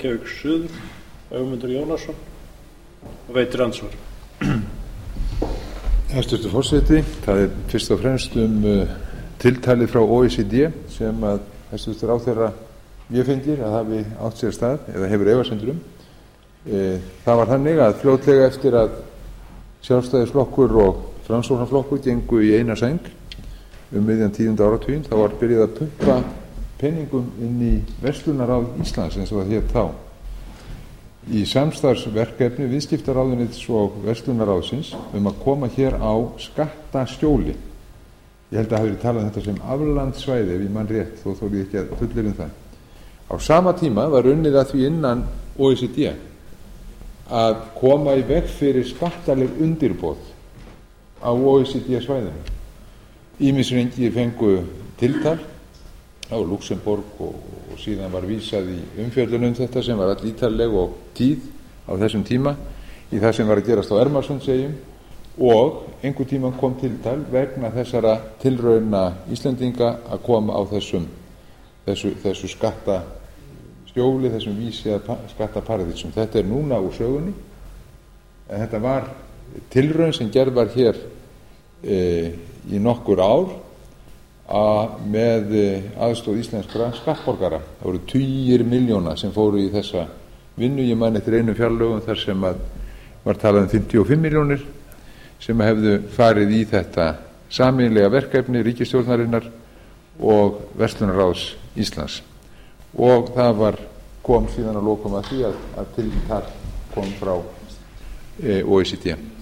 Reykjavík suður, Ögmundur Jónasson, og veitir andsvar. Hæstvirtur forseti, það fyrst og fremst tiltalið frá OECD sem að hæstvirtur ráðherra véfengir að hafi átt sér stað eða hefur efasemdir Það var þannig að fljótlega eftir að Sjálfstæðisflokkur og Framsóknarflokkur gengu í eina sæng miðjan 10. áratuginn, þá var byrjað að pumpa peningum inn í Verslunarráð Íslands, eins og það hét þá, í samstarfsverkefni Viðskiptaráðuneytis og Verslunarráðsins að koma hér á skattaskjóli. Ég held að hafi verið talað um þetta sem aflandssvæði, ef ég man rétt, þó þóri ég ekki að fullyrða það. Á sama tíma var unnið að því innan OECD að koma í veg fyrir skattaleg undirboð á OECD-svæðinu. Ýmis ríki fengu tiltal á Luxemborg og síðan var vísað í umfjöllun þetta sem var allítarleg og tíð á þessum tíma í það sem var að gerast á Ermarsundseyjum, og einhvern tímann kom tiltal vegna þessara tilrauna Íslendinga að koma á þessu skattaskjóli, þessum vísi að skattaparadísum. Þetta núna úr sögunni, en þetta var tilraun sem gerð var hér í nokkur ár með aðstoð íslenskra skattborgara. Það voru tugir milljóna sem fóru í þessa vinnu. Ég man eftir einum fjárlögum þar sem var talað um 55 milljónir sem hefðu farið í þetta sameiginlega verkefni ríkisstjórnarinnar og Verslunarráðs Íslands, og það kom síðan að lokum að því að tiltal kom frá OECD.